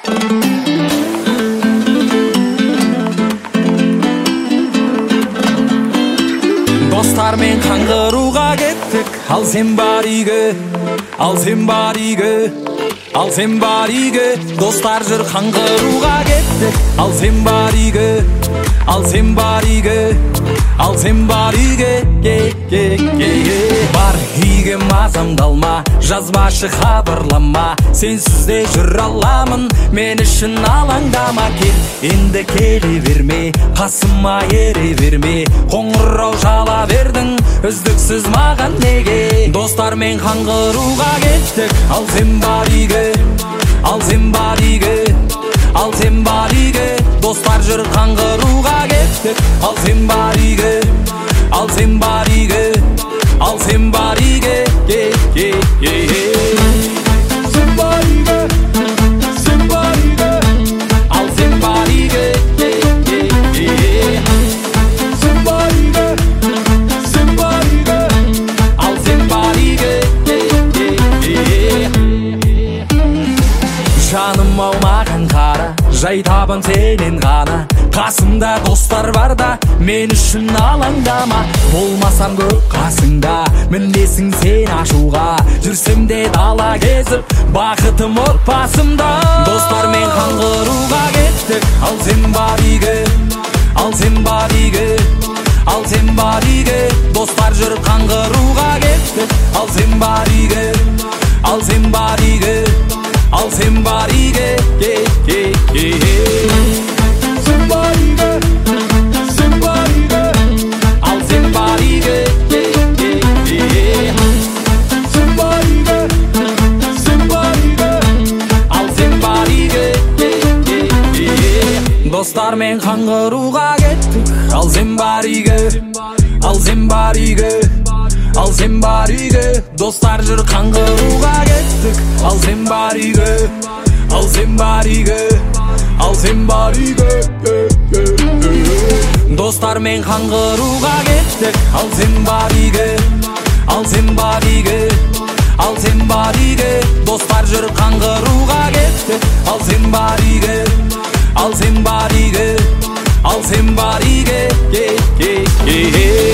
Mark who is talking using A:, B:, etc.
A: Достармен қаңғыруға кеттік, ал сен бар үйге, ал сен бар үйге, ал сен бар үйге. Достар жүр қаңғыруға кеттік, ал сен бар үйге, ал сен бар үйге, ал сен бар үйге. Бар үйге мазамдалма, жазбашы хабарлама, сенсіз де жүр аламын, мен үшін алаңдама. Кел, енді келе берме, қасыма ере берме, қоңырау жала бердің, үздіксіз маған неге? Достармен қаңғыруға кеттік, ал сен бар үйге, ал сен бар үйге, ал сен бар үйге. Достар жүр қаңғыруға кеттік, ал сен бар үйге, ал сен бар үйге, ал сен бар үйге. Сен бар үйге, сен бар үйге, ал сен бар үйге. Сен бар үйге, сен бар үйге, ал сен бар үйге. Жаным ау маған қара, жай табын сенен ғана, қасымда достар барда, мен үшін алаңдама. Болмасам көп қасыңда, мінесің сен ашуға, жүрсем де дала кезіп, бақытым отбасымда. Достармен қаңғыруға кеттік, ал сен бар үйге, ал сен бар үйге, ал сен бар үйге. Достар жүр қаңғыруға кеттік, ал сен бар үйге, ал сен бар үйге, ал сен бар үйге. Сен бар үйге, сен бар үйге, ал сен бар үйге. Сен бар үйге, сен бар үйге, ал сен бар үйге. Достармен қаңғыруға кеттік, ал сен бар үйге, ал сен бар үйге, ал сен бар үйге. Достар жүр қаңғыруға кеттік, ал сен бар үйге, ал сен бар үйге, ал сен бар үйге. Достармен қаңғыруға кеттік, ал сен бар үйге, ал сен бар үйге, ал сен бар үйге. Достар жүр қаңғыруға кеттік, ал сен бар үйге, ал сен бар үйге, ал сен бар үйге.